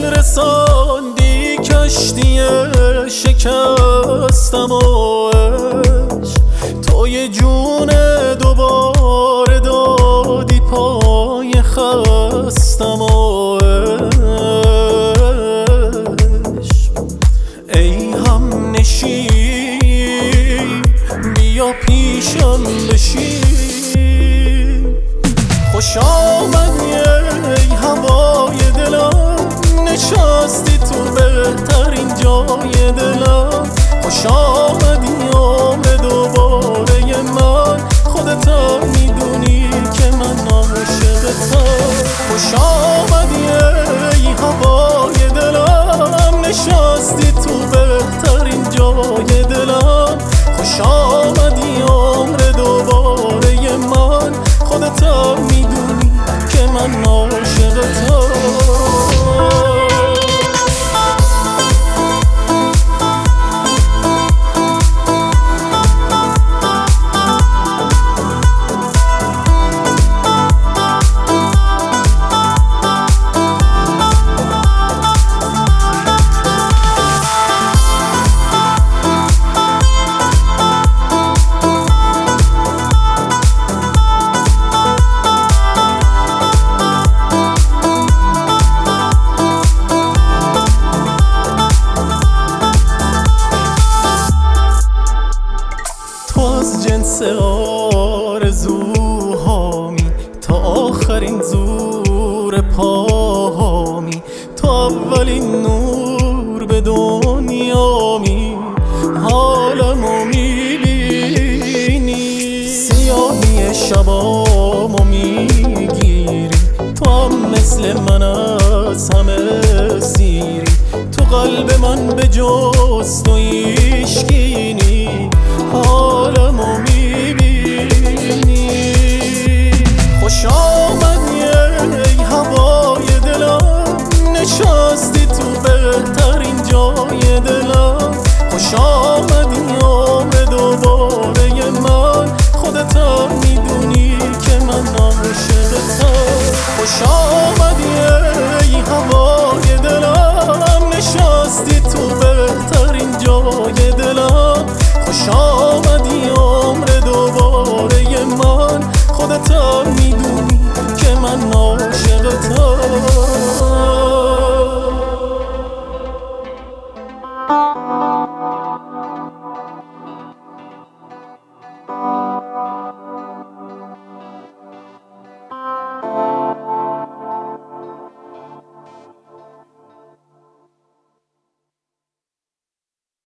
رساندی کشتی شکستم و عشق تو یه جون دوباره دادی پای خستم و عشق ای هم نشین بیا پیشم بشین خوش آمدی ای هوای دلم نشستی تو بهترین جای دلم خوش آمدی عمر دوباره من خودت میدونی که من عاشقتم خوش آمدی ای هوای دلم نشستی تو بهترین جای دلم خوش آمدی عمر دوباره من خودت میدونی که من عاشقتم جنس آرزوهامی تا آخرین زور پاهامی تا اولین نور به دنیامی حالمو میبینی سیاهی شبامو میگیری تو هم مثل من از همه سیری تو قلب من به جز تویی